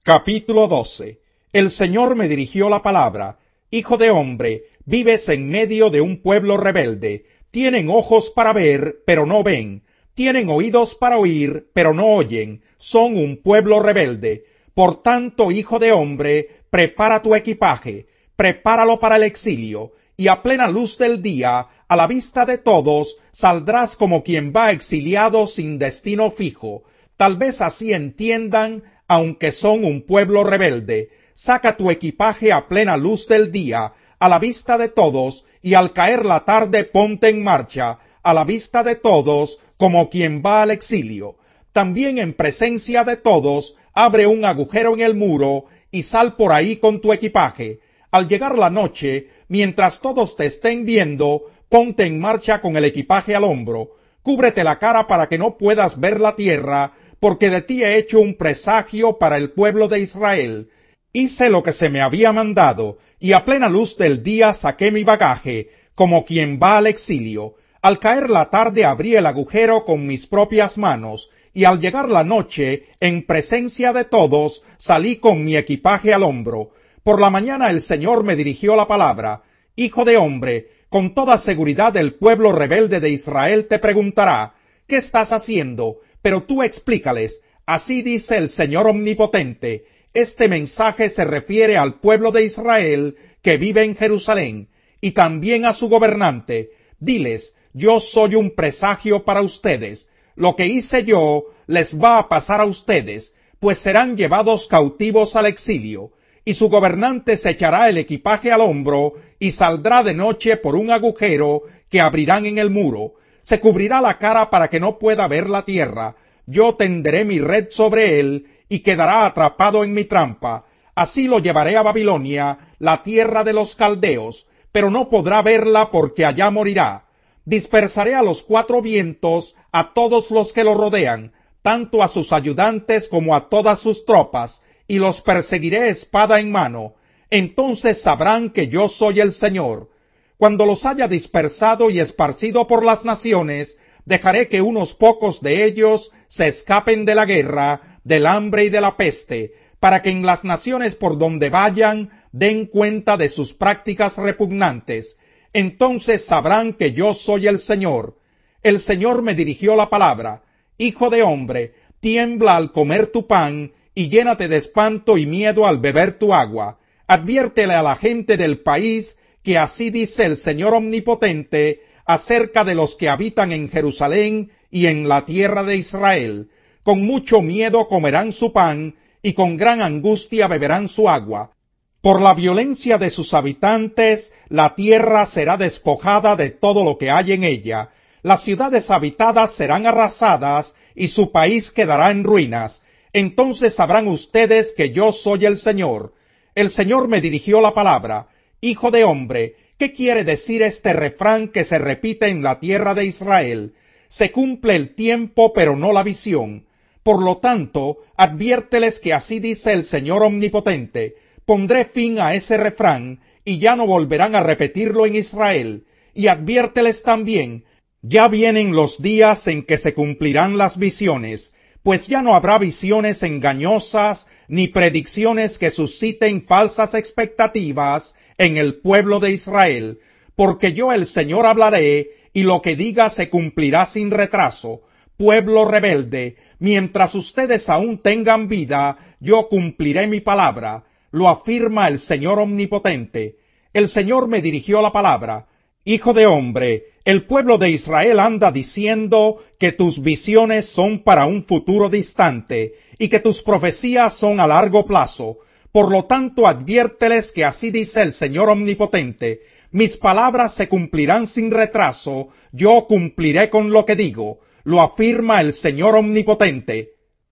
Capítulo 12. El Señor me dirigió la palabra: Hijo de hombre, vives en medio de un pueblo rebelde. Tienen ojos para ver, pero no ven. Tienen oídos para oír, pero no oyen. Son un pueblo rebelde. Por tanto, hijo de hombre, prepara tu equipaje, prepáralo para el exilio, y a plena luz del día, a la vista de todos, saldrás como quien va exiliado sin destino fijo. Tal vez así entiendan, aunque son un pueblo rebelde. Saca tu equipaje a plena luz del día, a la vista de todos, y al caer la tarde ponte en marcha, a la vista de todos, como quien va al exilio. También en presencia de todos, abre un agujero en el muro, y sal por ahí con tu equipaje. Al llegar la noche, mientras todos te estén viendo, ponte en marcha con el equipaje al hombro. Cúbrete la cara para que no puedas ver la tierra, porque de ti he hecho un presagio para el pueblo de Israel. Hice lo que se me había mandado, y a plena luz del día saqué mi bagaje, como quien va al exilio. Al caer la tarde abrí el agujero con mis propias manos, y al llegar la noche, en presencia de todos, salí con mi equipaje al hombro. Por la mañana el Señor me dirigió la palabra: Hijo de hombre, con toda seguridad el pueblo rebelde de Israel te preguntará: ¿qué estás haciendo? Pero tú explícales: así dice el Señor Omnipotente. Este mensaje se refiere al pueblo de Israel que vive en Jerusalén, y también a su gobernante. Diles: yo soy un presagio para ustedes. Lo que hice yo les va a pasar a ustedes, pues serán llevados cautivos al exilio. Y su gobernante se echará el equipaje al hombro y saldrá de noche por un agujero que abrirán en el muro. Se cubrirá la cara para que no pueda ver la tierra. Yo tenderé mi red sobre él y quedará atrapado en mi trampa. Así lo llevaré a Babilonia, la tierra de los caldeos, pero no podrá verla porque allá morirá. Dispersaré a los cuatro vientos a todos los que lo rodean, tanto a sus ayudantes como a todas sus tropas, y los perseguiré espada en mano. Entonces sabrán que yo soy el Señor. Cuando los haya dispersado y esparcido por las naciones, dejaré que unos pocos de ellos se escapen de la guerra, del hambre y de la peste, para que en las naciones por donde vayan den cuenta de sus prácticas repugnantes. Entonces sabrán que yo soy el Señor. El Señor me dirigió la palabra: Hijo de hombre, tiembla al comer tu pan, y llénate de espanto y miedo al beber tu agua. Adviértele a la gente del país que así dice el Señor Omnipotente acerca de los que habitan en Jerusalén y en la tierra de Israel. Con mucho miedo comerán su pan, y con gran angustia beberán su agua. Por la violencia de sus habitantes, la tierra será despojada de todo lo que hay en ella. Las ciudades habitadas serán arrasadas, y su país quedará en ruinas. Entonces sabrán ustedes que yo soy el Señor. El Señor me dirigió la palabra: Hijo de hombre, ¿qué quiere decir este refrán que se repite en la tierra de Israel? Se cumple el tiempo, pero no la visión. Por lo tanto, adviérteles que así dice el Señor Omnipotente: pondré fin a ese refrán, y ya no volverán a repetirlo en Israel. Y adviérteles también: ya vienen los días en que se cumplirán las visiones, pues ya no habrá visiones engañosas, ni predicciones que susciten falsas expectativas en el pueblo de Israel, porque yo el Señor hablaré, y lo que diga se cumplirá sin retraso. Pueblo rebelde, mientras ustedes aún tengan vida, yo cumpliré mi palabra, lo afirma el Señor Omnipotente. El Señor me dirigió la palabra: Hijo de hombre, el pueblo de Israel anda diciendo que tus visiones son para un futuro distante, y que tus profecías son a largo plazo. Por lo tanto, adviérteles que así dice el Señor Omnipotente: mis palabras se cumplirán sin retraso, yo cumpliré con lo que digo, lo afirma el Señor Omnipotente.